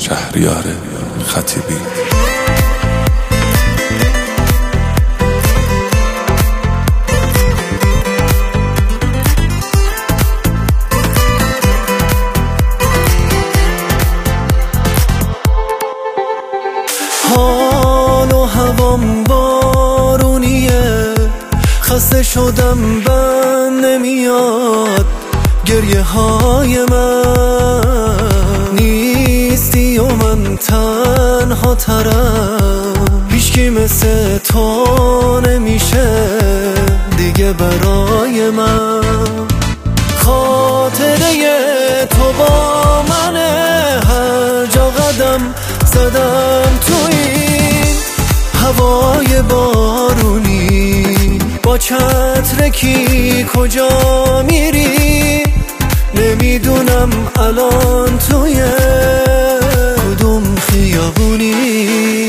شهریار خطیبی. حال و هوام بارونیه، خسته شدم بند نمیاد گریه های من. نیستی و من تنها ترم، هیچکی مثل تو نمیشه دیگه برای من. خاطره تو با منه، هر جا قدم زدم تو این هوای بارونی. با چترکی کجا میری؟ نمیدونم الان توی کدوم خیابونی.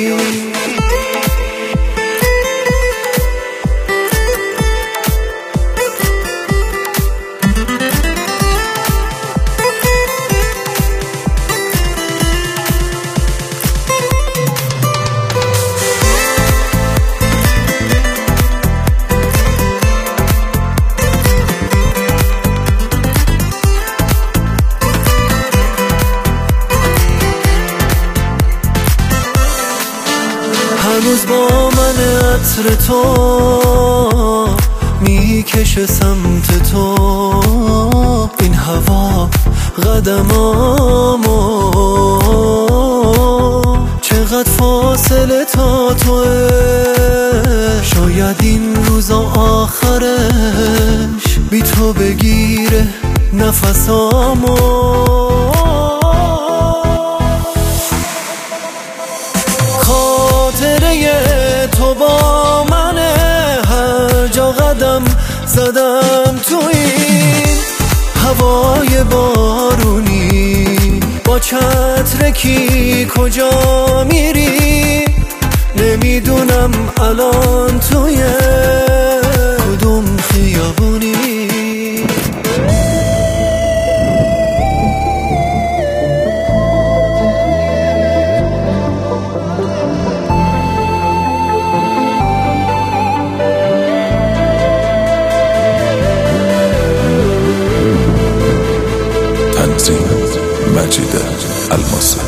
هنوز با من عطر تو میکشه سمت تو، این هوا قدمامو چقدر فاصله تا توه. شاید این روزا آخرش بی تو بگیره نفسامو. خاطره تو با منه، هر جا قدم زدم تو این هوای بارونی. با چترکی کجا میری؟ نمیدونم الان توی کدوم خیابونی. تنظیم مجید الماسی.